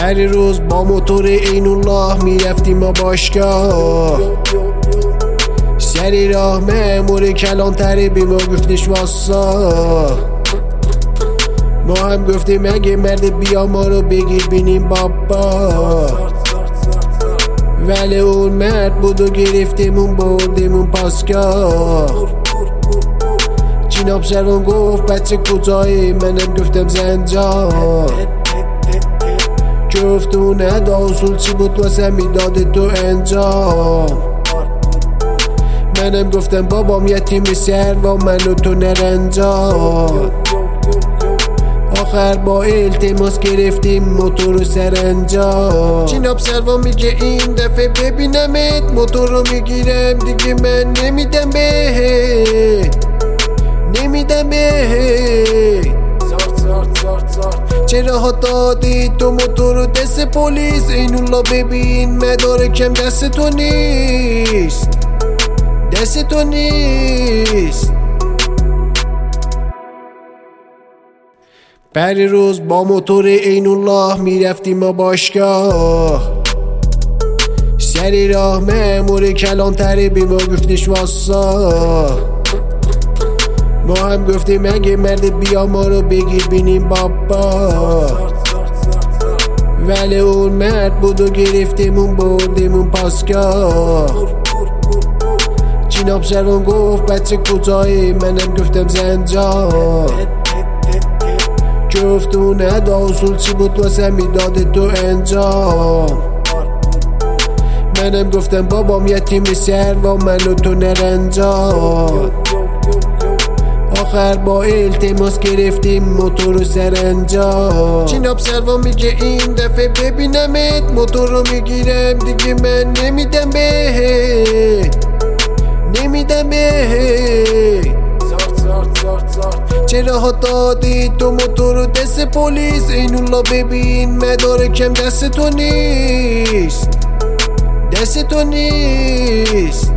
پری روز با موتور عین الله میرفتیم ما باشگاه، سری راه مأمور کلانتری بی ما گفتش واسا. ما هم گفتیم اگه مرد بیا ما رو بگیر بینیم بابا، ولی اون مرد بود و گرفتیمون بردیمون پاسگاه. جناب سرون گفت بچه کجایی؟ منم گفتم زنجان. گفت اون ادا اصول چی بود واسه میداد تو انجام. منم گفتم بابام یتیم سر و من و تو نرنجام. آخر با التماس گرفتیم موتور رو سرانجام. جناب سروان میگه این دفعه ببینمت موتور رو میگیرم دیگه من نمیدم چرا ها دادی تو موتور رو دست پلیس؟ این الله ببین مدارکم دست تو نیست. پری روز با موتور عین الله میرفتیم ما باشگاه، سری راه مأمور کلانتری بی ما گفتش واسا. ما هم گفتیم اگه مرد بیا ما رو بگیر بینیم بابا، ولی اون مرد بود و گرفتیمون بردیمون پاسگاه. جناب سرون گفت بچه کجایی؟ منم گفتم زنجان. گفت اون ادا اصول چی بود واسه میداد تو انجام. منم گفتم بابام یتیم سر و من و تو نرنجام. آخر با التماس گرفتیم موتور رو سرانجام. جناب سروان میگه این دفعه ببینمت موتور رو میگیرم دیگه من نمیدم چرا ها دادی تو موتور رو دست پلیس؟ این الله ببین مدارکم دست تو نیست.